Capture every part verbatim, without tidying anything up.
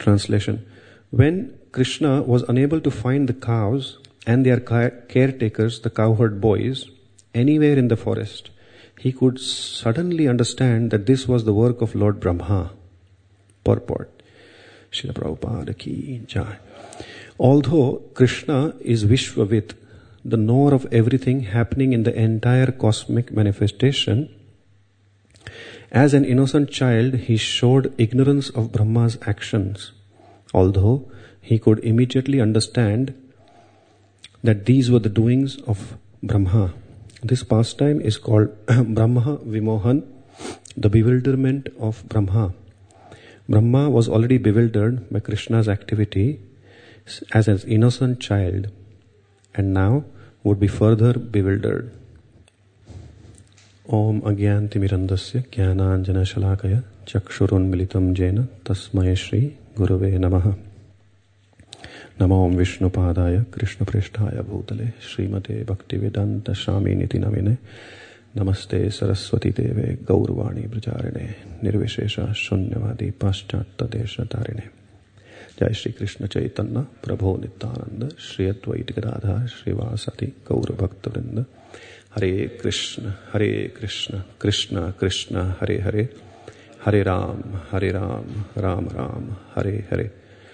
Translation. When Krishna was unable to find the cows and their caretakers, the cowherd boys, anywhere in the forest, he could suddenly understand that this was the work of Lord Brahma. Purport. Srila Prabhupada ki jai. Although Krishna is Vishwavit, the knower of everything happening in the entire cosmic manifestation, as an innocent child he showed ignorance of Brahma's actions, although he could immediately understand that these were the doings of Brahma. This pastime is called Brahma Vimohan, the bewilderment of Brahma. Brahma was already bewildered by Krishna's activity as an innocent child, and now would be further bewildered. Om Agyanti Mirandasya Jnananjana Shalakaya Chakshurun Militam Jena Tasmaya Shri Gurave Namaha. Namo Om Vishnu Padaya Krishna Prishtaya Bhutale Srimate Bhaktivedanta Swami Niti Namine Namaste Saraswati Deve Gaurvani Brajarine Nirvishesha Shunyavadi Paschatya Desha Tarine. Jai Shri Krishna Chaitanya Prabhu Nityananda Shri Advaita Gadadhar Srivasati Gaura Bhakta Vrinda. Hare Krishna, Hare Krishna, Krishna Krishna, Hare Hare, Hare Ram, Hare Ram, Ram Ram, Hare Hare.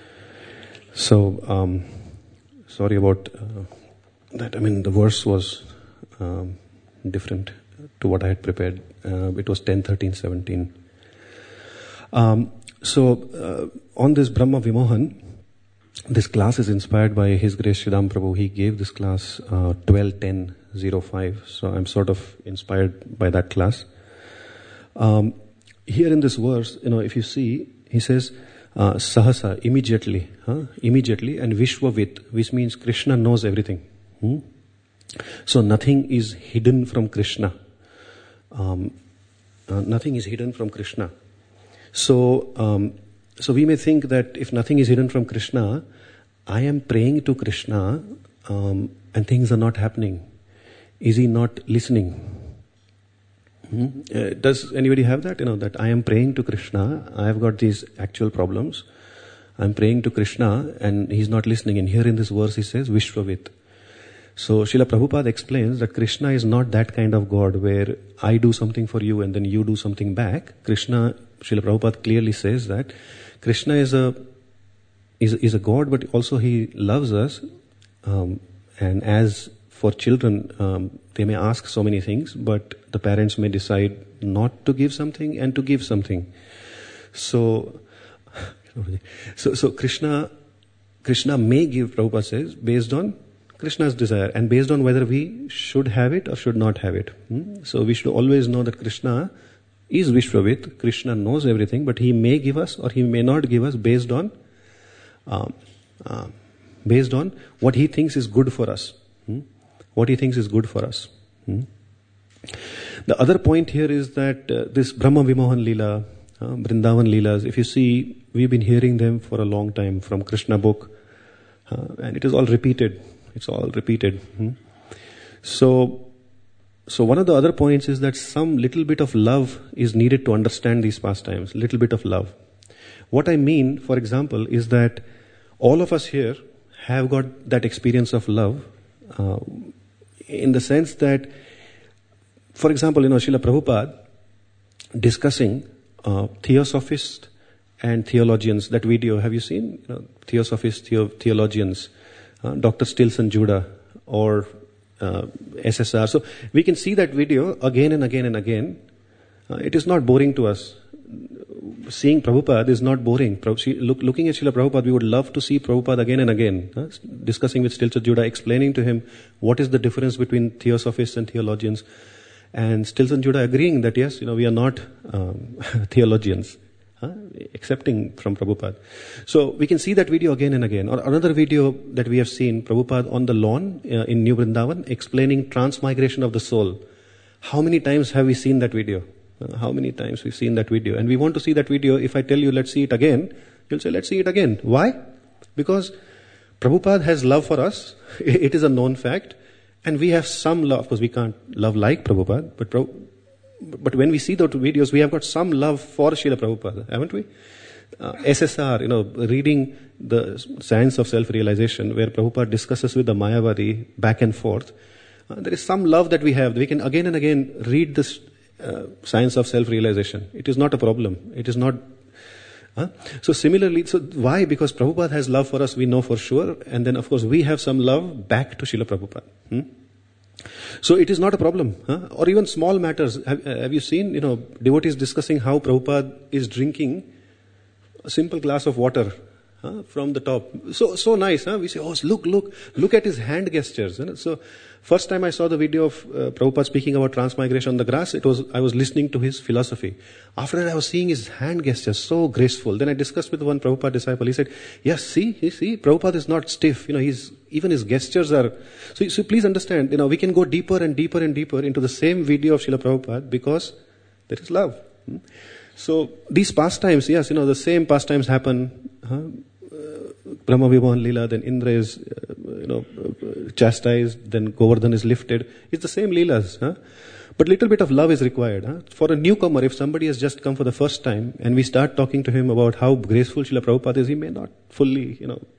So, um, sorry about uh, that. I mean, the verse was um, different to what I had prepared. Uh, it was ten, thirteen, seventeen. Um, so, uh, on this Brahma Vimohan, this class is inspired by His Grace Sridham Prabhu. He gave this class uh, twelve ten oh five. So I'm sort of inspired by that class. Um, here in this verse, you know, if you see, he says, uh, Sahasa, immediately, huh? immediately, and Vishwavit, which means Krishna knows everything. Hmm? So nothing is hidden from Krishna. Um, uh, nothing is hidden from Krishna. So, um, so we may think that if nothing is hidden from Krishna, I am praying to Krishna um, and things are not happening. Is he not listening? Hmm? Uh, does anybody have that? You know, that I am praying to Krishna, I have got these actual problems. I am praying to Krishna and he's not listening. And here in this verse he says, Vishwavit. So Srila Prabhupada explains that Krishna is not that kind of God where I do something for you and then you do something back. Krishna, Srila Prabhupada clearly says that Krishna is a is, is a God, but also he loves us. Um, and as for children, um, they may ask so many things, but the parents may decide not to give something and to give something. So, so, so Krishna, Krishna may give, Prabhupada says, based on Krishna's desire and based on whether we should have it or should not have it. Hmm? So we should always know that Krishna is Vishwavit. Krishna knows everything, but he may give us or he may not give us based on, um, uh, based on what he thinks is good for us. Hmm? What he thinks is good for us. Hmm? The other point here is that uh, this Brahma Vimohan Leela, uh, Vrindavan Leelas, if you see, we've been hearing them for a long time from Krishna book, uh, and it is all repeated. It's all repeated. Hmm? So, so one of the other points is that some little bit of love is needed to understand these pastimes. Little bit of love. What I mean, for example, is that all of us here have got that experience of love. Uh, in the sense that, for example, you know, Srila Prabhupada discussing uh, theosophists and theologians, that video, have you seen? You know, theosophists, theo- theologians, uh, Doctor Stilson Judah or uh, S S R. So we can see that video again and again and again. Uh, it is not boring to us. Seeing Prabhupada is not boring. Look, looking at Srila Prabhupada, we would love to see Prabhupada again and again. Huh? Discussing with Stilson Judah, explaining to him what is the difference between theosophists and theologians. And Stilson Judah agreeing that yes, you know, we are not um, theologians. Huh? Accepting from Prabhupada. So we can see that video again and again. Or another video that we have seen, Prabhupada on the lawn uh, in New Vrindavan, explaining transmigration of the soul. How many times have we seen that video? Uh, how many times we've seen that video? And we want to see that video. If I tell you, let's see it again, you'll say, let's see it again. Why? Because Prabhupada has love for us. It is a known fact. And we have some love, because we can't love like Prabhupada, but But when we see those videos, we have got some love for Srila Prabhupada, haven't we? uh, S S R, you know, reading the Science of Self-Realization, where Prabhupada discusses with the Mayavadi back and forth, uh, there is some love that we have. We can again and again read this uh, Science of Self-Realization. It is not a problem. It is not. Huh? So similarly, so why? Because Prabhupada has love for us, we know for sure, and then of course we have some love back to Srila Prabhupada. Hmm? So it is not a problem. Huh? Or even small matters. Have, uh, have you seen, you know, devotees discussing how Prabhupada is drinking a simple glass of water huh, from the top. So so nice. Huh? We say, oh, look, look, look at his hand gestures. You know? So first time I saw the video of uh, Prabhupada speaking about transmigration on the grass, it was I was listening to his philosophy. After that, I was seeing his hand gestures, so graceful. Then I discussed with one Prabhupada disciple. He said, yes, see, you see, Prabhupada is not stiff. You know, he's even his gestures are. So, so please understand, you know, we can go deeper and deeper and deeper into the same video of Srila Prabhupada because there is love. Hmm? So these pastimes, yes, you know, the same pastimes happen. Huh? Brahma Vimohan Leela, then Indra is, uh, you know, uh, chastised, then Govardhan is lifted. It's the same Leelas. Huh? But little bit of love is required. Huh? For a newcomer, if somebody has just come for the first time and we start talking to him about how graceful Srila Prabhupada is, he may not fully, you know,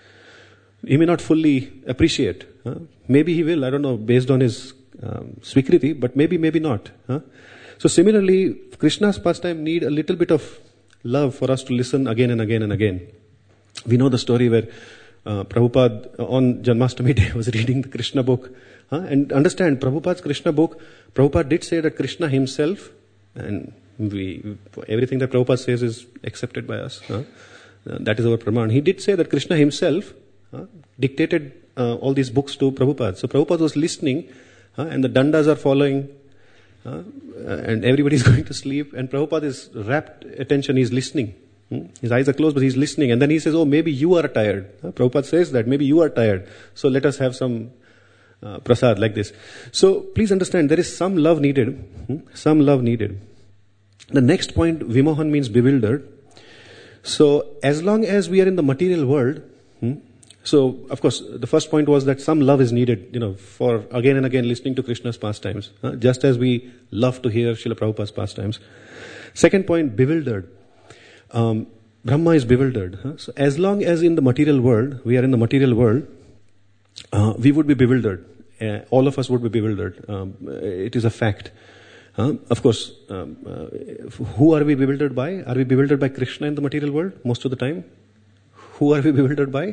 he may not fully appreciate. Huh? Maybe he will, I don't know, based on his um, swikriti, but maybe, maybe not. Huh? So similarly, Krishna's pastime need a little bit of love for us to listen again and again and again. We know the story where uh, Prabhupada on Janmashtami day was reading the Krishna book. Huh? And understand, Prabhupada's Krishna book, Prabhupada did say that Krishna himself, and we everything that Prabhupada says is accepted by us. Huh? Uh, that is our praman. He did say that Krishna himself uh, dictated uh, all these books to Prabhupada. So Prabhupada was listening uh, and the dandas are following uh, and everybody is going to sleep and Prabhupada is rapt attention, he is listening. His eyes are closed, but he's listening. And then he says, oh, maybe you are tired. Uh, Prabhupada says that, maybe you are tired. So let us have some uh, prasad like this. So please understand, there is some love needed. Hmm? Some love needed. The next point, vimohan means bewildered. So as long as we are in the material world, hmm? So of course, the first point was that some love is needed, you know, for again and again listening to Krishna's pastimes. Uh, just as we love to hear Srila Prabhupada's pastimes. Second point, bewildered. Um, Brahma is bewildered. Huh? So as long as in the material world, we are in the material world, uh, we would be bewildered. Uh, all of us would be bewildered. Um, it is a fact. Uh, of course, um, uh, who are we bewildered by? Are we bewildered by Krishna in the material world most of the time? Who are we bewildered by?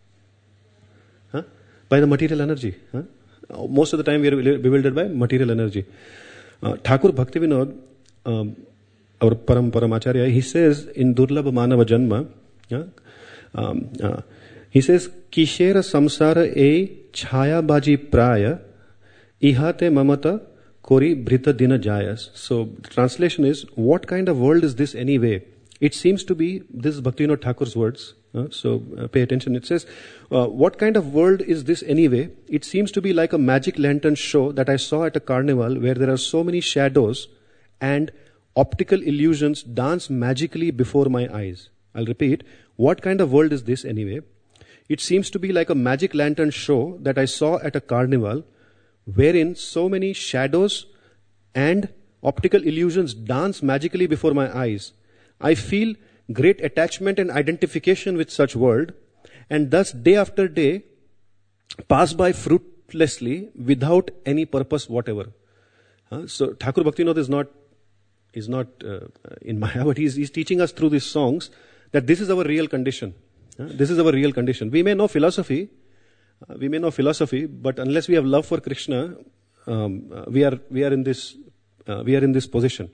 Huh? By the material energy. Huh? Most of the time we are bewildered by material energy. Uh, Thakur Bhaktivinoda, um, our Param Paramacharya, he says in Durlabha Manava Janma, yeah, um, uh, he says, Kishera samsara e chhaya baji praya ihate mamata kori bhrita dina jayas. So the translation is, what kind of world is this anyway? It seems to be, this is Bhaktivinoda Thakur's words, uh, so uh, pay attention. It says, uh, what kind of world is this anyway? It seems to be like a magic lantern show that I saw at a carnival where there are so many shadows and optical illusions dance magically before my eyes. I'll repeat. What kind of world is this anyway? It seems to be like a magic lantern show that I saw at a carnival wherein so many shadows and optical illusions dance magically before my eyes. I feel great attachment and identification with such world and thus day after day pass by fruitlessly without any purpose whatever. Uh, so Thakur Bhaktivinoda is not is not uh, in Maya, but he's, he's teaching us through these songs that this is our real condition. Uh, this is our real condition. We may know philosophy, uh, we may know philosophy, but unless we have love for Krishna, um, uh, we are we are in this uh, we are in this position.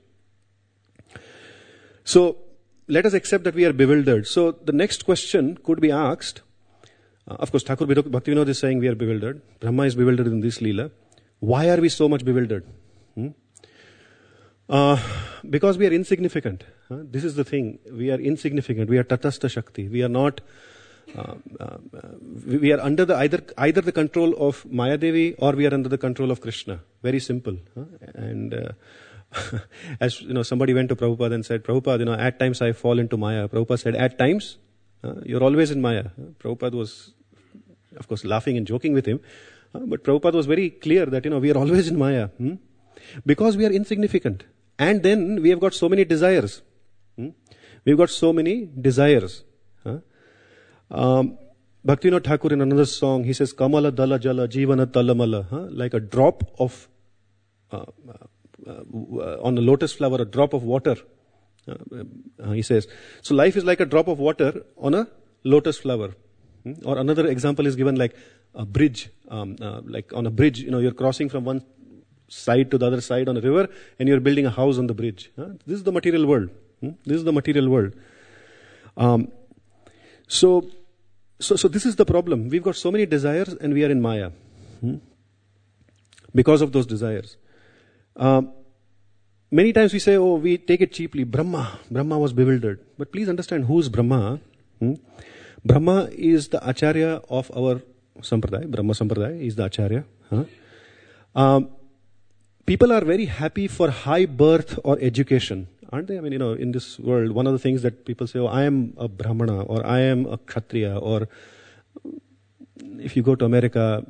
So let us accept that we are bewildered. So the next question could be asked. Uh, of course, Thakur Bhaktivinoda is saying we are bewildered. Brahma is bewildered in this Leela. Why are we so much bewildered? Hmm? Uh, because we are insignificant. Huh? This is the thing. We are insignificant. We are tatastha shakti. We are not. Uh, uh, we, we are under the either either the control of Maya Devi or we are under the control of Krishna. Very simple. Huh? And uh, as you know, somebody went to Prabhupada and said, "Prabhupada, you know, at times I fall into Maya." Prabhupada said, "At times, uh, you're always in Maya." Huh? Prabhupada was, of course, laughing and joking with him, uh, but Prabhupada was very clear that you know we are always in Maya hmm? because we are insignificant. And then we have got so many desires. Hmm? We've got so many desires. Huh? Um, Bhaktivinoda Thakur in another song, he says, Kamala dala jala jivana talamala, huh? Like a drop of, uh, uh, uh, on a lotus flower, a drop of water. Uh, uh, he says, so life is like a drop of water on a lotus flower. Hmm? Or another example is given like a bridge, um, uh, like on a bridge, you know, you're crossing from one side to the other side on a river and you're building a house on the bridge. Huh? This is the material world. Hmm? This is the material world. Um, so, so, so this is the problem. We've got so many desires and we are in Maya. Hmm? Because of those desires. Um, many times we say, oh, we take it cheaply. Brahma, Brahma was bewildered. But please understand who is Brahma. Hmm? Brahma is the Acharya of our Sampradaya. Brahma Sampradaya is the Acharya. Huh? Um, people are very happy for high birth or education. Aren't they? I mean, you know, in this world, one of the things that people say, oh, I am a Brahmana or I am a Kshatriya, or if you go to America,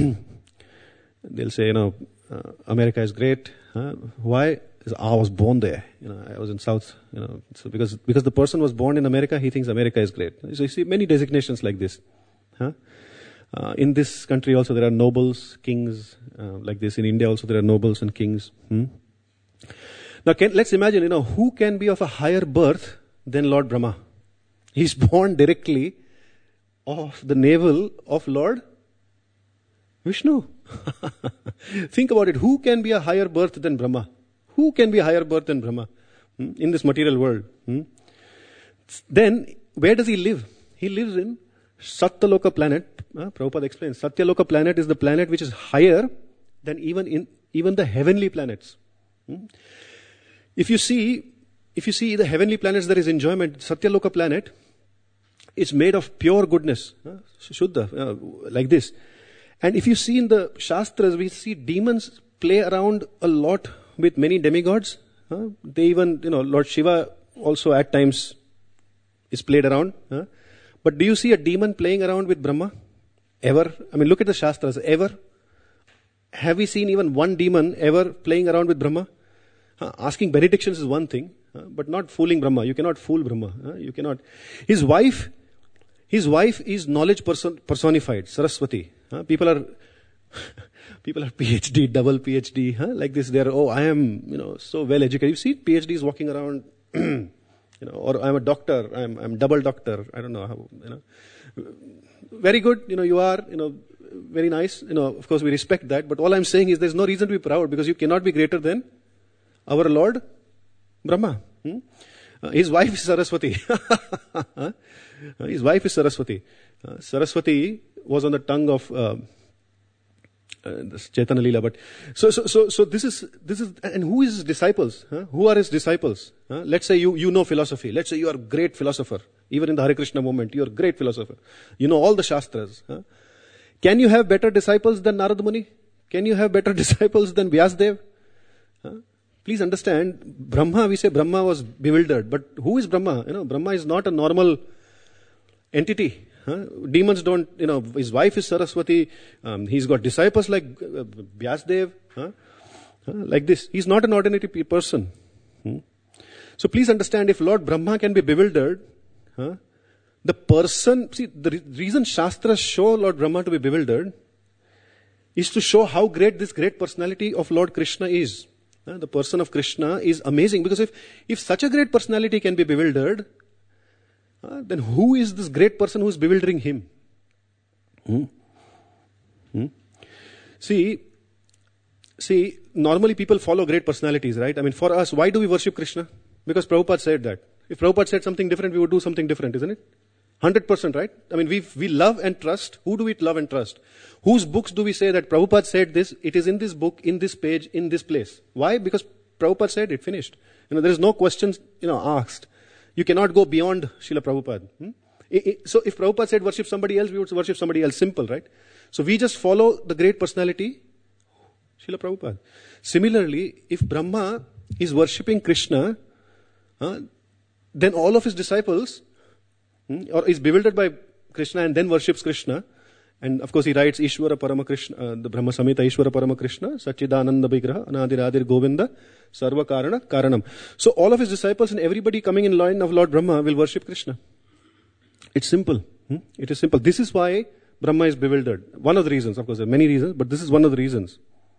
they'll say, you know, uh, America is great. Huh? Why? Because I was born there. You know, I was in South. You know, so because because the person was born in America, he thinks America is great. So you see many designations like this. Huh? Uh, in this country also there are nobles, kings, uh, like this. In India also there are nobles and kings. Hmm? Now can, let's imagine, you know, who can be of a higher birth than Lord Brahma? He's born directly of the navel of Lord Vishnu. Think about it. Who can be a higher birth than Brahma? Who can be a higher birth than Brahma hmm? in this material world? Hmm? Then, where does he live? He lives in Satyaloka planet. Uh, Prabhupada explains. Satyaloka planet is the planet which is higher than even in even the heavenly planets. Hmm? If you see, if you see the heavenly planets, there is enjoyment. Satyaloka planet is made of pure goodness, uh, Shuddha, uh, like this. And if you see in the Shastras, we see demons play around a lot with many demigods. Uh, they even, you know, Lord Shiva also at times is played around. Uh, but do you see a demon playing around with Brahma? Ever? I mean, look at the Shastras. Ever? Have we seen even one demon ever playing around with Brahma? Uh, asking benedictions is one thing, uh, but not fooling Brahma. You cannot fool Brahma. Uh, you cannot. His wife, his wife is knowledge person, personified, Saraswati. Uh, people are, people are PhD, double PhD, huh? Like this. They are, oh, I am, you know, so well educated. You see PhDs walking around, you know, or I'm a doctor, I'm, I'm double doctor. I don't know how, you know. Very good, you know, you are, you know, very nice. You know, of course we respect that. But all I'm saying is there's no reason to be proud because you cannot be greater than our Lord Brahma. Hmm? Uh, his wife is Saraswati. uh, his wife is Saraswati. Uh, Saraswati was on the tongue of uh, uh, this Chaitanya Leela. But so, so, so, so this is this is, and who is his disciples? Huh? Who are his disciples? Huh? Let's say you you know philosophy. Let's say you are a great philosopher. Even in the Hare Krishna movement, you are a great philosopher. You know all the Shastras. Huh? Can you have better disciples than Narad Muni? Can you have better disciples than Vyasdev? Huh? Please understand, Brahma, we say Brahma was bewildered. But who is Brahma? You know, Brahma is not a normal entity. Huh? Demons don't, you know, his wife is Saraswati. Um, he's got disciples like uh, Vyasdev. Huh? Huh? Like this. He's not an ordinary person. Hmm? So please understand, if Lord Brahma can be bewildered, huh? the person, see, the re- reason Shastras show Lord Brahma to be bewildered is to show how great this great personality of Lord Krishna is. Uh, the person of Krishna is amazing, because if, if such a great personality can be bewildered, uh, then who is this great person who is bewildering him? Hmm? Hmm? See, see, normally people follow great personalities, right? I mean, for us, why do we worship Krishna? Because Prabhupada said that. If Prabhupada said something different, we would do something different, isn't it? one hundred percent, right? I mean, we we love and trust. Who do we love and trust? Whose books do we say that Prabhupada said this, it is in this book, in this page, in this place? Why? Because Prabhupada said it, finished. You know, there is no questions, you know, asked. You cannot go beyond Srila Prabhupada. Hmm? I, I, so if Prabhupada said worship somebody else, we would worship somebody else. Simple, right? So we just follow the great personality, Srila Prabhupada. Similarly, if Brahma is worshipping Krishna, huh, then all of his disciples, hmm, or is bewildered by Krishna and then worships Krishna, And of course he writes Ishvara Paramakrishna, uh, the Brahma Samhita Ishvara Paramakrishna, Sachidananda Vigraha, Anadiradir Govinda, Sarva Karana, Karanam. So all of his disciples and everybody coming in line of Lord Brahma will worship Krishna. It's simple. Hmm? It is simple. This is why Brahma is bewildered. One of the reasons, of course there are many reasons, but this is one of the reasons.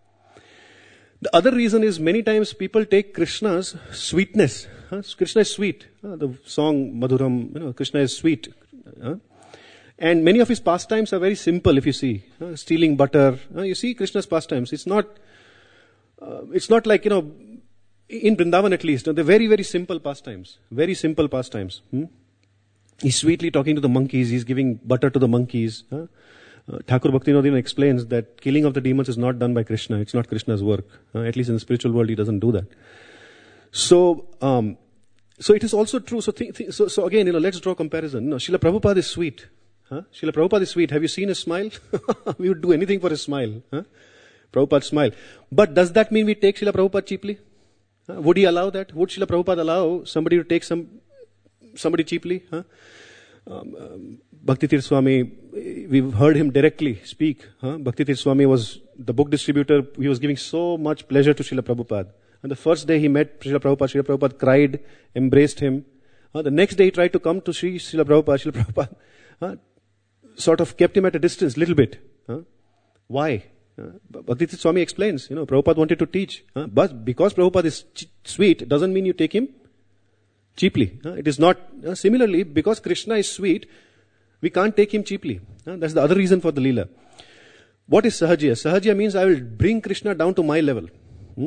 The other reason is many times people take Krishna's sweetness. Huh? Krishna is sweet. Uh, the song Madhuram, you know, Krishna is sweet. Uh, and many of his pastimes are very simple if you see. Uh, stealing butter. Uh, you see Krishna's pastimes. It's not, uh, it's not like, you know, in Vrindavan at least, uh, they're very, very simple pastimes. Very simple pastimes. Hmm? He's sweetly talking to the monkeys. He's giving butter to the monkeys. Huh? Uh, Thakur Bhaktivinoda explains that killing of the demons is not done by Krishna. It's not Krishna's work. Uh, at least in the spiritual world, he doesn't do that. So, um, so it is also true. So, th- th- so, so again, you know, let's draw comparison. No, Srila Prabhupada is sweet. Huh? Srila Prabhupada is sweet. Have you seen his smile? We would do anything for his smile. Huh? Prabhupada's smile. But does that mean we take Srila Prabhupada cheaply? Huh? Would he allow that? Would Srila Prabhupada allow somebody to take some somebody cheaply? Huh? Um, um, Bhakti Tirth Swami, we've heard him directly speak. Huh? Bhakti Tirth Swami was the book distributor. He was giving so much pleasure to Srila Prabhupada. And the first day he met Srila Prabhupada, Srila Prabhupada cried, embraced him. Uh, the next day he tried to come to Sri Srila Prabhupada, Srila Prabhupada uh, sort of kept him at a distance, little bit. Uh, why? Uh, Bhakti Tirth Swami explains, you know, Prabhupada wanted to teach. Uh, but because Prabhupada is ch- sweet, doesn't mean you take him cheaply. Uh, it is not. Uh, similarly, because Krishna is sweet, we can't take him cheaply. Uh, that's the other reason for the Leela. What is Sahajya? Sahajya means I will bring Krishna down to my level. Hmm?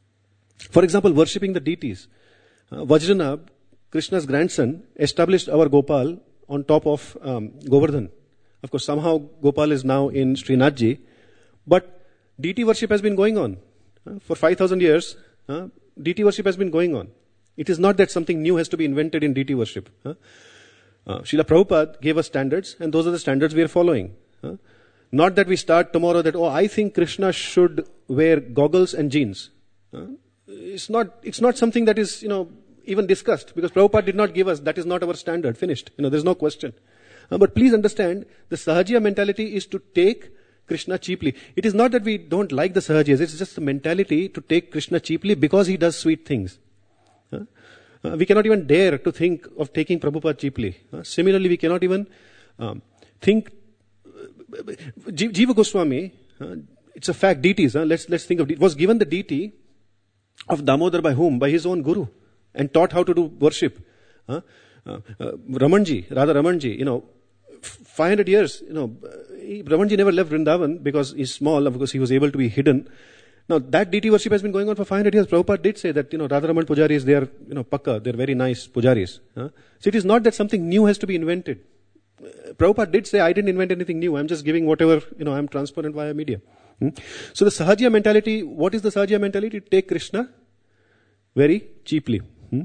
For example, worshipping the deities. Uh, Vajranabh, Krishna's grandson, established our Gopal on top of um, Govardhan. Of course, somehow Gopal is now in Srinathji. But deity worship has been going on. Uh, for five thousand years, uh, deity worship has been going on. It is not that something new has to be invented in deity worship. Uh, uh, Srila Prabhupada gave us standards, and those are the standards we are following. Uh, not that we start tomorrow that, oh, I think Krishna should wear goggles and jeans. Uh, it's not, it's not something that is, you know, even discussed, because Prabhupada did not give us, that is not our standard, finished. You know, there's no question. Uh, but please understand, the Sahajya mentality is to take Krishna cheaply. It is not that we don't like the Sahajyas, it's just the mentality to take Krishna cheaply because he does sweet things. Uh, uh, we cannot even dare to think of taking Prabhupada cheaply. Uh, similarly, we cannot even um, think. Uh, Jiva Goswami, uh, it's a fact, deities, uh, let's, let's think of it, was given the deity of Damodar by whom? By his own guru, and taught how to do worship. Uh, uh, uh, Ramanji, Radha Ramanji, you know, five hundred years, you know, he, Ramanji never left Vrindavan because he's small, of course he was able to be hidden. Now that deity worship has been going on for five hundred years. Prabhupada did say that, you know, Radharaman Pujaris, they are, you know, pakka, they're very nice Pujaris. Huh? So it is not that something new has to be invented. Uh, Prabhupada did say, I didn't invent anything new, I'm just giving whatever, you know, I'm transparent via media. Hmm? So the Sahajya mentality, what is the Sahajya mentality? Take Krishna very cheaply. Hmm?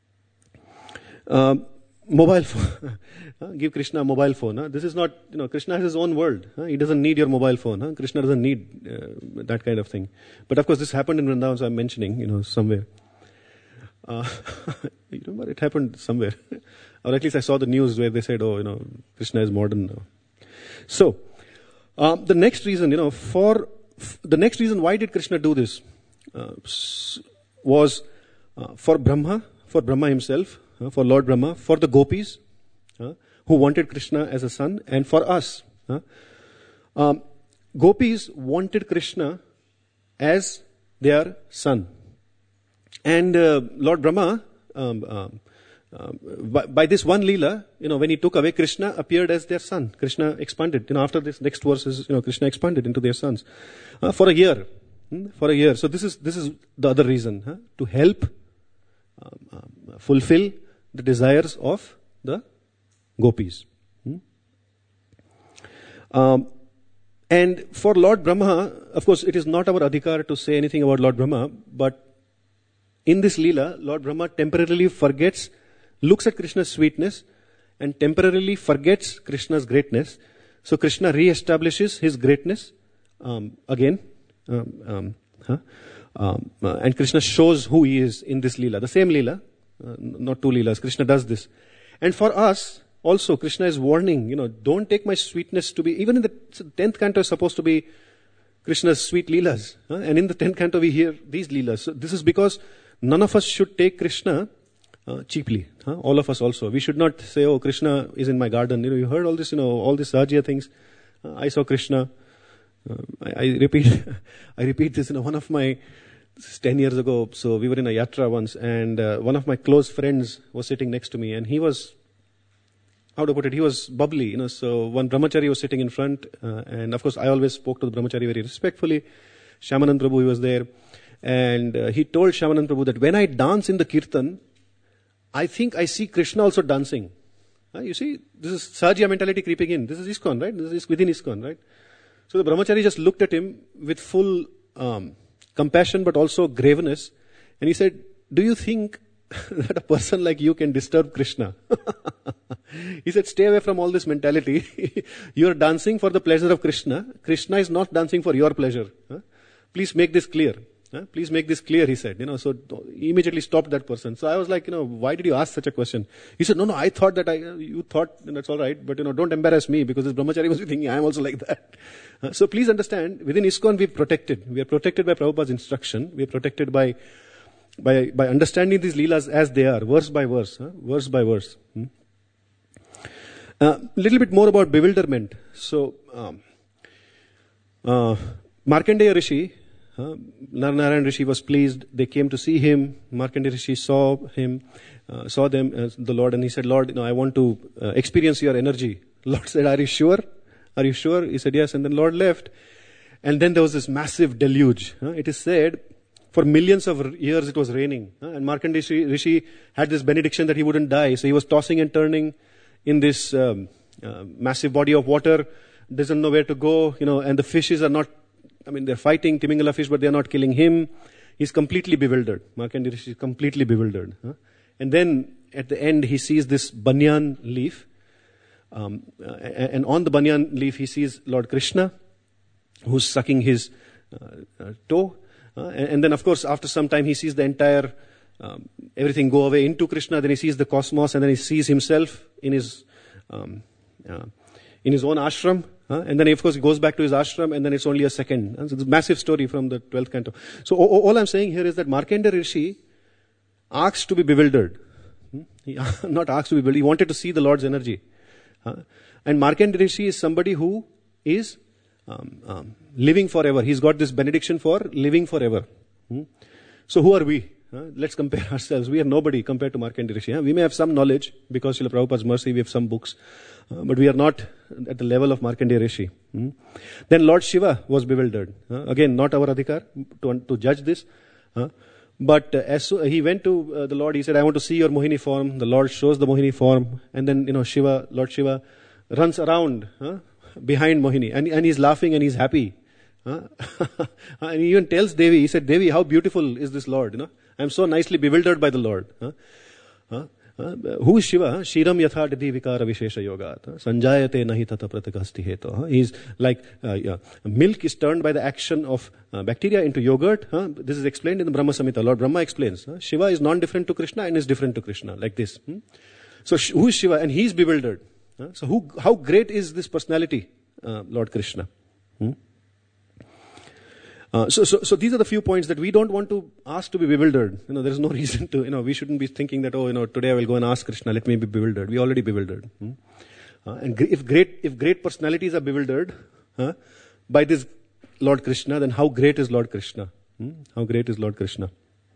Uh, mobile phone. uh, give Krishna a mobile phone. Huh? This is not, you know, Krishna has his own world. Huh? He doesn't need your mobile phone. Huh? Krishna doesn't need uh, that kind of thing. But of course this happened in Vrindavan, so I'm mentioning, you know, somewhere. Uh, you know, but it happened somewhere. Or at least I saw the news where they said, oh, you know, Krishna is modern now. So, um, the next reason, you know, for, f- the next reason why did Krishna do this uh, was uh, for Brahma, for Brahma himself, uh, for Lord Brahma, for the gopis, uh, who wanted Krishna as a son, and for us. Uh, um, gopis wanted Krishna as their son. And uh, Lord Brahma, um, um, um, by, by this one Leela, you know, when he took away, Krishna appeared as their son. Krishna expanded. You know, after this next verse is, you know, Krishna expanded into their sons uh, for a year. Hmm? For a year. So this is this is the other reason, huh? To help um, um, fulfill the desires of the gopis. Hmm? Um, and for Lord Brahma, of course, it is not our adhikar to say anything about Lord Brahma, but in this Leela, Lord Brahma temporarily forgets, looks at Krishna's sweetness and temporarily forgets Krishna's greatness. So Krishna re-establishes his greatness um, again. Um, um, huh? um, uh, and Krishna shows who he is in this Leela. The same Leela, uh, not two Leelas. Krishna does this. And for us, also Krishna is warning, you know, don't take my sweetness to be, even in the tenth canto is supposed to be Krishna's sweet leelas. Huh? And in the tenth canto we hear these leelas. So this is because none of us should take Krishna uh, cheaply. Huh? All of us also. We should not say, oh, Krishna is in my garden. You know, you heard all this, you know, all these Rajya things. Uh, I saw Krishna. Uh, I, I repeat, I repeat this, you know, one of my, this is ten years ago, so we were in a yatra once, and uh, one of my close friends was sitting next to me, and he was, how to put it, he was bubbly, you know, so one brahmachari was sitting in front, uh, and of course I always spoke to the brahmachari very respectfully. Shyamanand Prabhu, he was there, and uh, he told Shyamanand Prabhu that when I dance in the kirtan, I think I see Krishna also dancing. Uh, you see, this is Sahajya mentality creeping in. This is ISKCON, right? This is within ISKCON, right? So the brahmachari just looked at him with full um, compassion but also graveness, and he said, do you think that a person like you can disturb Krishna? He said, stay away from all this mentality. You are dancing for the pleasure of Krishna. Krishna is not dancing for your pleasure. Huh? Please make this clear. Huh? Please make this clear, he said. You know, so he immediately stopped that person. So I was like, you know, why did you ask such a question? He said, no, no, I thought that I, you thought, and that's all right, but you know, don't embarrass me, because this brahmachari was thinking I am also like that. Uh, so please understand, within ISKCON we are protected. We are protected by Prabhupada's instruction. We are protected by by by understanding these leelas as they are, verse by verse, huh? verse by verse. Hmm? Uh, little bit more about bewilderment. So, um, uh, Markandeya Rishi, uh, Narnarayan Rishi was pleased. They came to see him. Markandeya Rishi saw him, uh, saw them, uh, the Lord, and he said, Lord, you know, I want to uh, experience your energy. Lord said, are you sure? Are you sure? He said, yes. And then Lord left. And then there was this massive deluge. Uh, it is said, for millions of years it was raining. Uh, and Markandeya Rishi, Rishi had this benediction that he wouldn't die. So he was tossing and turning in this um, uh, massive body of water, doesn't know where to go, you know, and the fishes are not, I mean, they're fighting Timingala fish, but they're not killing him. He's completely bewildered. Markandeya Rishi is completely bewildered. Huh? And then at the end, he sees this banyan leaf. Um, uh, and on the banyan leaf, he sees Lord Krishna, who's sucking his uh, uh, toe. Uh, and, and then, of course, after some time, he sees the entire Um, everything go away into Krishna. Then he sees the cosmos, and then he sees himself in his um, uh, in his own ashram. Uh, and then, of course, he goes back to his ashram, and then it's only a second. And so it's a massive story from the twelfth canto. So o- all I'm saying here is that Markandeya Rishi asked to be bewildered. Hmm? He not asked to be bewildered. He wanted to see the Lord's energy. Uh, and Markandeya Rishi is somebody who is um, um, living forever. He's got this benediction for living forever. Hmm? So who are we? Uh, let's compare ourselves. We are nobody compared to Markandeya Rishi. Huh? We may have some knowledge because Srila Prabhupada's mercy, we have some books, uh, but we are not at the level of Markandeya Rishi. Hmm? Then Lord Shiva was bewildered. Uh, again, not our adhikar to, to judge this. Uh, but uh, as so, he went to uh, the Lord, he said, I want to see your Mohini form. The Lord shows the Mohini form, and then, you know, Shiva, Lord Shiva runs around uh, behind Mohini, and, and he's laughing and he's happy. Uh, and he even tells Devi, he said, Devi, how beautiful is this Lord, you know? I'm so nicely bewildered by the Lord. Huh? Huh? Huh? Who is Shiva? Shiram yatha didhi vikara vishesha yogat. Sanjayate nahi tata pratakasti heto. He's like uh, yeah. milk is turned by the action of uh, bacteria into yogurt. Huh? This is explained in the Brahma Samhita. Lord Brahma explains. Huh? Shiva is non-different to Krishna and is different to Krishna, like this. Hmm? So sh- who is Shiva? And he's bewildered. Huh? So who? How great is this personality, uh, Lord Krishna? Hmm? Uh, so, so, so these are the few points that we don't want to ask to be bewildered. You know, there is no reason to, you know, we shouldn't be thinking that, oh, you know, today I will go and ask Krishna, let me be bewildered. We already bewildered. Hmm? Uh, and if great, if great personalities are bewildered uh, by this Lord Krishna, then how great is Lord Krishna? Hmm? How great is Lord Krishna?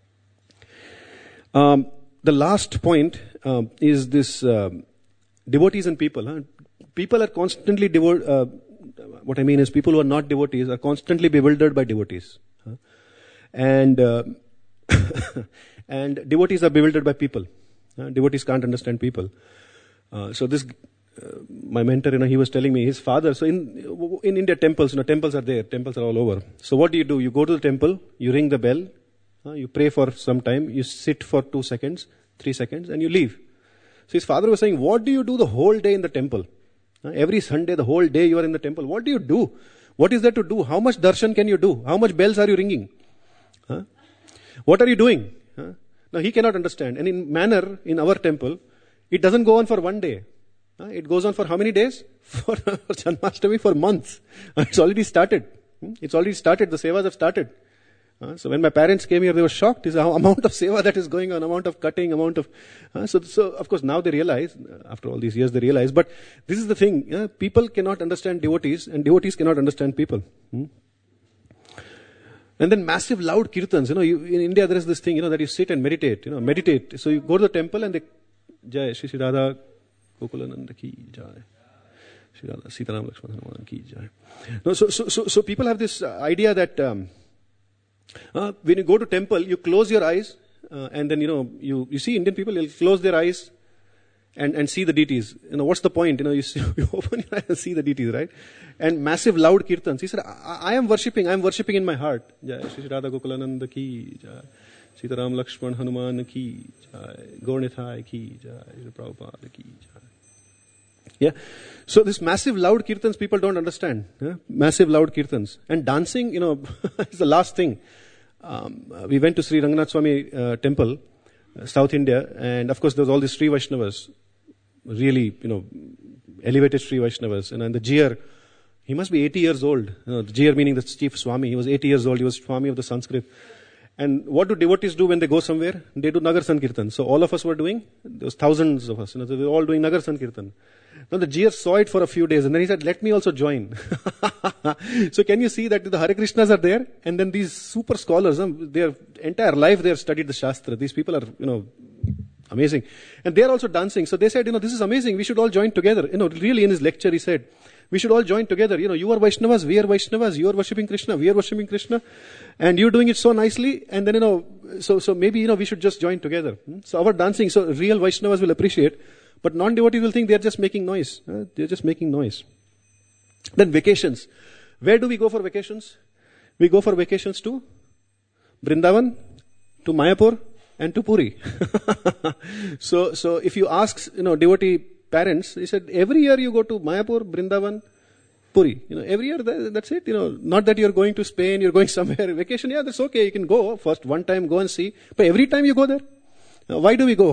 Um, the last point uh, is this uh, devotees and people. Huh? People are constantly devoted. Uh, What I mean is, people who are not devotees are constantly bewildered by devotees, huh? and uh, and devotees are bewildered by people. Uh, devotees can't understand people. Uh, so this, uh, my mentor, you know, he was telling me his father. So in in India, temples, you know, temples are there. Temples are all over. So what do you do? You go to the temple, you ring the bell, uh, you pray for some time, you sit for two seconds, three seconds, and you leave. So his father was saying, what do you do the whole day in the temple? Uh, every Sunday, the whole day you are in the temple. What do you do? What is there to do? How much darshan can you do? How much bells are you ringing? Huh? What are you doing? Huh? Now he cannot understand. And in manner, in our temple, it doesn't go on for one day. Uh, it goes on for how many days? For, for Janmashtami, for months. Uh, it's already started. Hmm? It's already started. The sevas have started. Uh, so when my parents came here, they were shocked. There's the amount of seva that is going on, amount of cutting, amount of... Uh, so, so, of course, now they realize, after all these years they realize, but this is the thing. Uh, people cannot understand devotees, and devotees cannot understand people. Hmm? And then massive loud kirtans. You know, you, in India there is this thing, you know, that you sit and meditate, you know, meditate. So you go to the temple and they... Jai Shri Shri Radha Gokulananda ki jai. Shri Radha Sitaram Lakshman Hanuman ki jai. No, so, so, so, so people have this uh, idea that um, uh, when you go to temple, you close your eyes uh, and then, you know, you, you see Indian people, they'll close their eyes and, and see the deities. You know, what's the point? You know, you, see, you open your eyes and see the deities, right? And massive loud kirtans. He said, I, I am worshipping, I am worshipping in my heart. Jai Shri Shri Radha Gokulananda ki jai. Sitaram Lakshman Hanuman ki jai. Gaur-Nithai ki jai. Prabhupada ki jai. Yeah. So this massive loud kirtans people don't understand. Yeah? Massive loud kirtans. And dancing, you know, is the last thing. Um, we went to Sri Ranganath Swami uh, temple, uh, South India, and of course there was all these Sri Vaishnavas, really, you know, elevated Sri Vaishnavas. And, and the Jiyar, he must be eighty years old. You know, the Jiyar meaning the chief Swami. He was eighty years old. He was Swami of the Sanskrit. And what do devotees do when they go somewhere? They do Nagar Sankirtan. So all of us were doing, there was thousands of us, you know, they were all doing Nagar Sankirtan. Now the Jiyar saw it for a few days and then he said, let me also join. So can you see that the Hare Krishnas are there? And then these super scholars, their entire life they have studied the Shastra. These people are, you know, amazing. And they are also dancing. So they said, you know, this is amazing. We should all join together. You know, really in his lecture he said, we should all join together. You know, you are Vaishnavas, we are Vaishnavas, you are worshipping Krishna, we are worshipping Krishna. And you're doing it so nicely. And then, you know, so, so maybe, you know, we should just join together. So our dancing, so real Vaishnavas will appreciate. But non-devotees will think they're just making noise. Uh, they're just making noise. Then vacations. Where do we go for vacations? We go for vacations to Vrindavan, to Mayapur, and to Puri. so, so if you ask, you know, devotee parents, he said, every year you go to Mayapur, Vrindavan, Puri. You know, every year, that, that's it. You know, not that you're going to Spain, you're going somewhere, vacation, yeah, that's okay. You can go first, one time, go and see. But every time you go there, why do we go?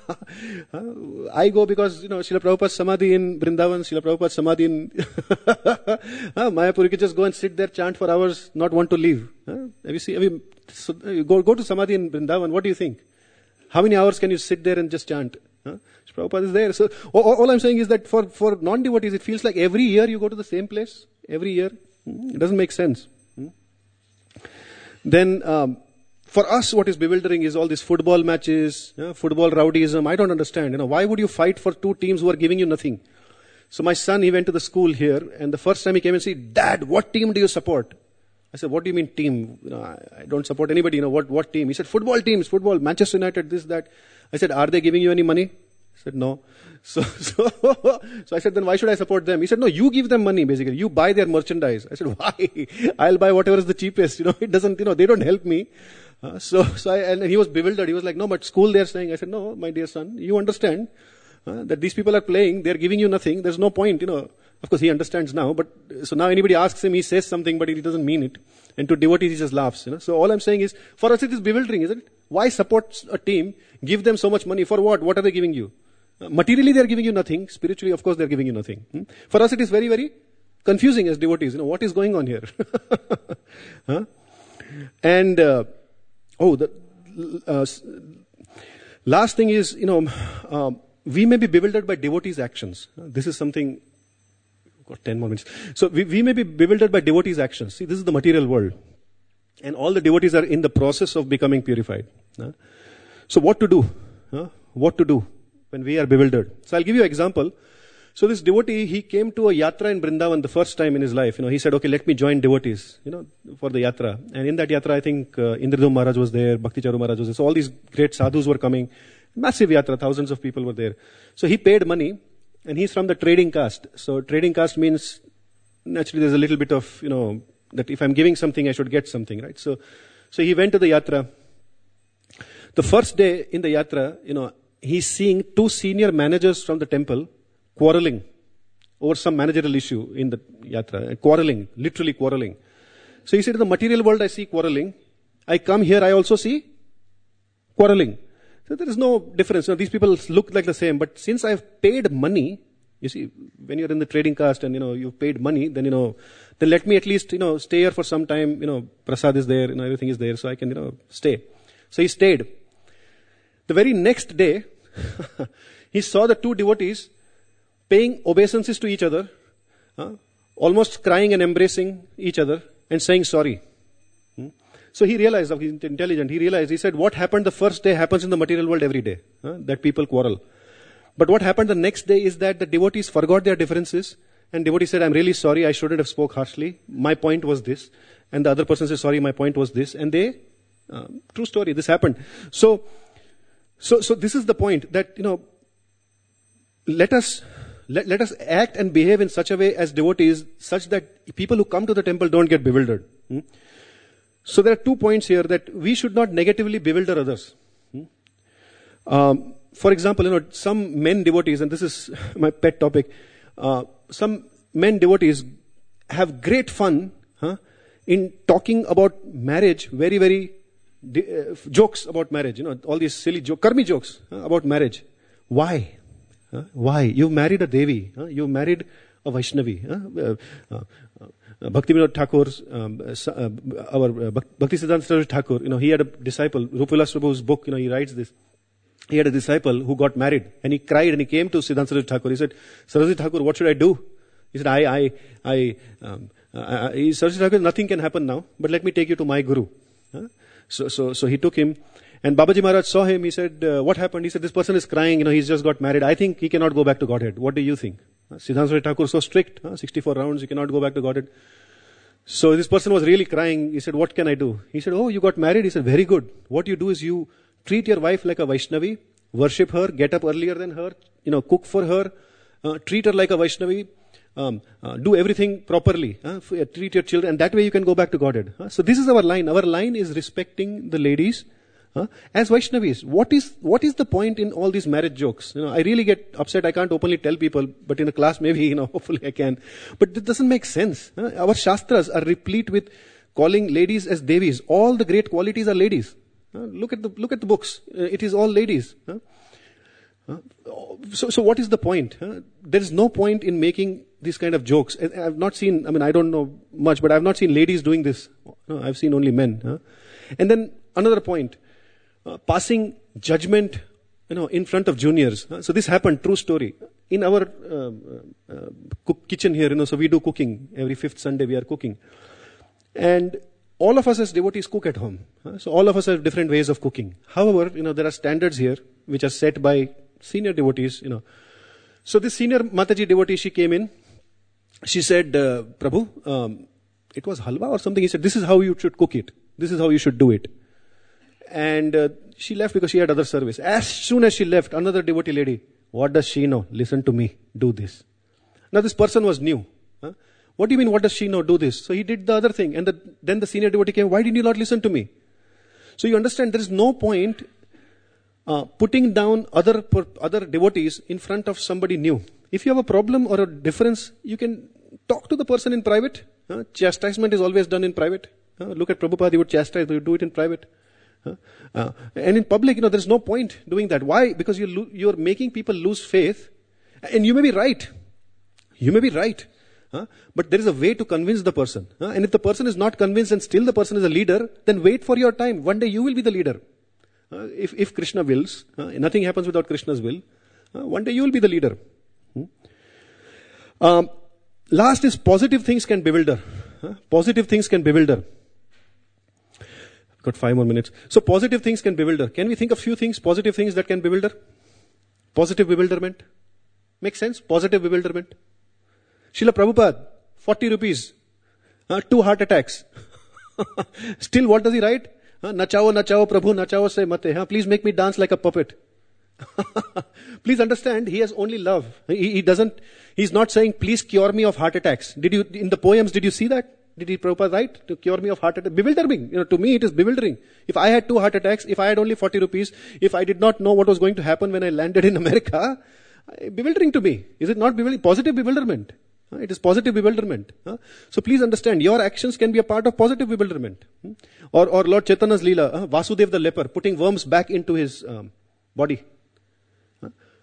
I go because, you know, Srila Prabhupada's Samadhi in Vrindavan, Srila Prabhupada's Samadhi in Mayapur. You can just go and sit there, chant for hours, not want to leave. Have you seen, have you, so, you go, go to Samadhi in Vrindavan, what do you think? How many hours can you sit there and just chant? Huh? Prabhupada is there. So all, all I'm saying is that for, for non-devotees, it feels like every year you go to the same place. Every year. It doesn't make sense. Then, um, for us, what is bewildering is all these football matches, you know, football rowdyism. I don't understand. You know, why would you fight for two teams who are giving you nothing? So my son, he went to the school here, and the first time he came and said, Dad, what team do you support? I said, what do you mean team? You know, I, I don't support anybody. You know, what, what team? He said, football teams, football, Manchester United, this, that. I said, are they giving you any money? He said, no. So, so, so I said, then why should I support them? He said, no, you give them money, basically. You buy their merchandise. I said, why? I'll buy whatever is the cheapest. You know, it doesn't, you know, they don't help me. Uh, so, so I, and he was bewildered. He was like, no, but school they're saying. I said, no, my dear son, you understand uh, that these people are playing. They're giving you nothing. There's no point, you know. Of course, he understands now. But so now anybody asks him, he says something, but he doesn't mean it. And to devotees, he just laughs. You know. So all I'm saying is, for us it is bewildering, isn't it? Why support a team? Give them so much money for what? What are they giving you? Uh, materially, they're giving you nothing. Spiritually, of course, they're giving you nothing. Hmm? For us, it is very, very confusing as devotees. You know, what is going on here? huh? And uh, oh, the uh, last thing is, you know, uh, we may be bewildered by devotees' actions. Uh, this is something. Got ten more minutes. So we, we may be bewildered by devotees' actions. See, this is the material world, and all the devotees are in the process of becoming purified. Uh, so what to do? Uh, what to do when we are bewildered? So I'll give you an example. So this devotee, he came to a yatra in Vrindavan the first time in his life. You know, he said, okay, let me join devotees, you know, for the yatra. And in that yatra, I think uh, Indradum Maharaj was there, Bhakti Charu Maharaj was there. So all these great sadhus were coming. Massive yatra, thousands of people were there. So he paid money, and he's from the trading caste. So trading caste means, naturally there's a little bit of, you know, that if I'm giving something, I should get something, right? So, so he went to the yatra. The first day in the yatra, you know, he's seeing two senior managers from the temple quarreling over some managerial issue in the yatra. Quarreling, literally quarreling. So he said, in the material world I see quarreling. I come here, I also see quarreling. So there is no difference. Now, these people look like the same, but since I've paid money, You see, when you're in the trading caste and, you know, you've paid money, then, you know, then let me at least, you know, stay here for some time, you know, prasad is there, you know, everything is there, so I can, you know, stay. So he stayed. The very next day, he saw the two devotees paying obeisances to each other, uh, almost crying and embracing each other and saying sorry. Hmm? So he realized, he's intelligent, he realized, he said, what happened the first day happens in the material world every day, uh, that people quarrel. But what happened the next day is that the devotees forgot their differences, and devotee said, I'm really sorry, I shouldn't have spoke harshly. My point was this. And the other person said, sorry, my point was this. And they, uh, true story, this happened. So, so, so this is the point that, you know, let us, let, let us act and behave in such a way as devotees, such that people who come to the temple don't get bewildered. Hmm? So there are two points here that we should not negatively bewilder others. Hmm? Um, For example, you know, some men devotees, and this is my pet topic, uh, some men devotees have great fun huh, in talking about marriage, very, very di- uh, jokes about marriage, you know, all these silly jokes, karmi jokes uh, about marriage. Why? Uh, why? You've married a Devi, uh, you've married a Vaishnavi. Uh, uh, uh, uh, Bhakti Vinod Thakur's, um, uh, our uh, Bhakti Siddhanta Saraswati Thakur, you know, he had a disciple, Rupavilas Prabhu's book, you know, he writes this. He had a disciple who got married and he cried and he came to Siddhanta Saraswati Thakur. He said, Saraswati Thakur, what should I do? He said, I, I, I, um, uh, Saraswati Thakur, nothing can happen now, but let me take you to my guru. Huh? So, so, so he took him and Babaji Maharaj saw him. He said, uh, what happened? He said, this person is crying, you know, he's just got married. I think he cannot go back to Godhead. What do you think? Uh, Siddhanta Saraswati Thakur so strict, huh? sixty-four rounds, you cannot go back to Godhead. So this person was really crying. He said, what can I do? He said, oh, you got married? He said, very good. What you do is you treat your wife like a Vaishnavi, worship her, get up earlier than her, you know, cook for her, uh, treat her like a Vaishnavi, um, uh, do everything properly, uh, f- uh, treat your children, and that way you can go back to Godhead. Uh, so this is our line. Our line is respecting the ladies uh, as Vaishnavis. What is what is the point in all these marriage jokes? You know, I really get upset. I can't openly tell people, but in the class maybe, you know, hopefully I can. But it doesn't make sense. Uh, our Shastras are replete with calling ladies as Devis. All the great qualities are ladies. Uh, look at the look at the books. Uh, it is all ladies. Huh? Uh, so, so what is the point? Huh? There is no point in making these kind of jokes. I, I've not seen. I mean, I don't know much, but I've not seen ladies doing this. No, I've seen only men. Huh? And then another point: uh, passing judgment, you know, in front of juniors. Huh? So this happened. True story. In our uh, uh, cook kitchen here, you know, so we do cooking every fifth Sunday. We are cooking, and all of us as devotees cook at home. So all of us have different ways of cooking. However, you know, there are standards here which are set by senior devotees, you know. So this senior Mataji devotee, she came in. She said, uh, Prabhu, um, it was halwa or something. He said, this is how you should cook it. This is how you should do it. And uh, she left because she had other service. As soon as she left, another devotee lady, what does she know? Listen to me. Do this. Now this person was new. Huh? What do you mean, what does she know? Do this. So he did the other thing. And the, then the senior devotee came, why did you not listen to me? So you understand, there is no point uh, putting down other other devotees in front of somebody new. If you have a problem or a difference, you can talk to the person in private. Uh, chastisement is always done in private. Uh, look at Prabhupada, he would chastise, he would do it in private. Uh, uh, and in public, you know, there is no point doing that. Why? Because you lo- you're making people lose faith. And you may be right. You may be right. Huh? But there is a way to convince the person. Huh? And if the person is not convinced and still the person is a leader, then wait for your time. One day you will be the leader. Uh, if, if Krishna wills, uh, nothing happens without Krishna's will. Uh, one day you will be the leader. Hmm? Um, last is positive things can bewilder. Huh? Positive things can bewilder. I've got five more minutes. So positive things can bewilder. Can we think of few things, positive things that can bewilder? Positive bewilderment. Makes sense? Positive bewilderment. Srila Prabhupada, forty rupees, uh, two heart attacks. Still, what does he write? Uh, nachao, nachao, Prabhu, nachao se mate. Uh, please make me dance like a puppet. Please understand, he has only love. He, he doesn't, he's not saying, please cure me of heart attacks. Did you, in the poems, did you see that? Did he Prabhupada write? To cure me of heart attacks? Bewildering. You know, to me it is bewildering. If I had two heart attacks, if I had only forty rupees, if I did not know what was going to happen when I landed in America, bewildering to me. Is it not bewildering? Positive bewilderment. It is positive bewilderment. So please understand, your actions can be a part of positive bewilderment. Or, or Lord Chaitanya's Leela, Vasudev the leper, putting worms back into his um, body.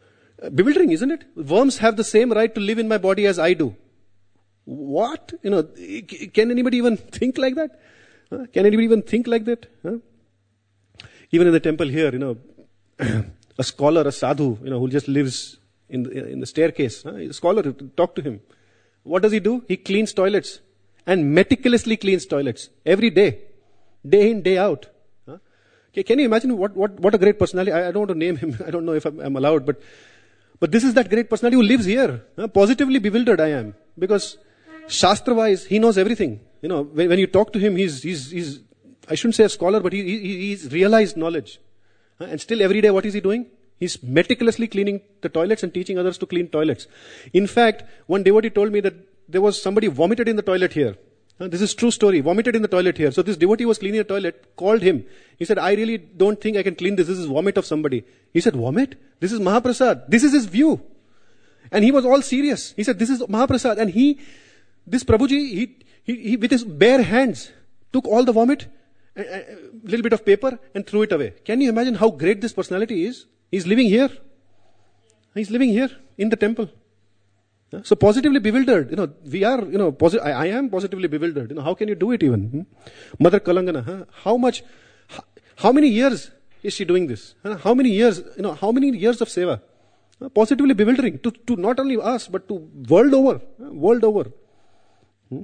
Bewildering, isn't it? Worms have the same right to live in my body as I do. What? You know, can anybody even think like that? Huh? Can anybody even think like that? Huh? Even in the temple here, you know, a scholar, a sadhu, you know, who just lives in the, in the staircase. Huh? A scholar, talk to him. What does he do? He cleans toilets and meticulously cleans toilets every day, day in, day out. Huh? Okay, can you imagine what, what, what a great personality? I, I don't want to name him. I don't know if I'm, I'm allowed, but but this is that great personality who lives here. Huh? Positively bewildered I am, because Shastra-wise, he knows everything. You know, when, when you talk to him, he's, he's, he's, I shouldn't say a scholar, but he, he, he's realized knowledge. Huh? And still every day, what is he doing? He's meticulously cleaning the toilets and teaching others to clean toilets. In fact, one devotee told me that there was somebody vomited in the toilet here. Uh, this is true story. Vomited in the toilet here. So this devotee was cleaning the toilet, called him. He said, I really don't think I can clean this. This is vomit of somebody. He said, vomit? This is Mahaprasad. This is his view. And he was all serious. He said, this is Mahaprasad. And he, this Prabhuji, he, he, he with his bare hands, took all the vomit, a, a little bit of paper, and threw it away. Can you imagine how great this personality is? He's living here. He's living here in the temple. So positively bewildered, you know, we are, you know, posi- I, I am positively bewildered. You know, how can you do it even? Hmm? Mother Kalangana, huh? How much, how, how many years is she doing this? Huh? How many years, you know, how many years of seva? Uh, positively bewildering to, to not only us, but to world over, uh, world over. Hmm?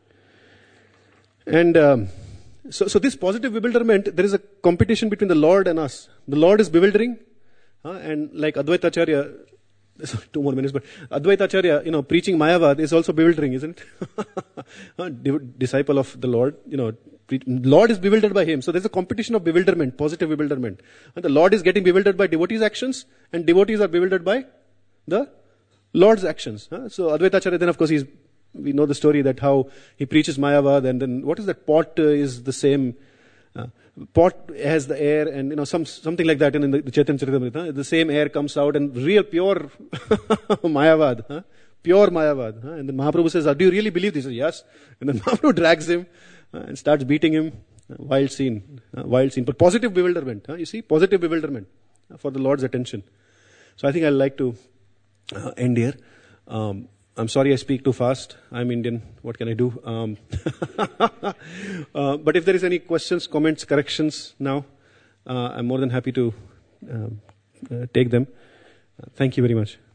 And um, so, so this positive bewilderment, there is a competition between the Lord and us. The Lord is bewildering, uh, and like Advaita Acharya, two more minutes, but Advaita Acharya, you know, preaching Mayavad is also bewildering, isn't it? Disciple of the Lord, you know, pre- Lord is bewildered by him. So there's a competition of bewilderment, positive bewilderment. And the Lord is getting bewildered by devotees' actions, and devotees are bewildered by the Lord's actions. So Advaita Acharya, then of course, he's, we know the story that how he preaches Mayavad, and then what is that pot uh, is the same. Uh, pot has the air, and you know some something like that. And in the, the Chaitanya Charitamrita, huh? The same air comes out, and real pure Mayavad, huh? Pure Mayavad. Huh? And then Mahaprabhu says, "Do you really believe this?" He says, yes. And then Mahaprabhu drags him uh, and starts beating him. Uh, wild scene, uh, wild scene, but positive bewilderment. Huh? You see, positive bewilderment uh, for the Lord's attention. So I think I'd like to uh, end here. Um, I'm sorry I speak too fast. I'm Indian. What can I do? Um, uh, but if there is any questions, comments, corrections now, uh, I'm more than happy to uh, uh, take them. Uh, thank you very much.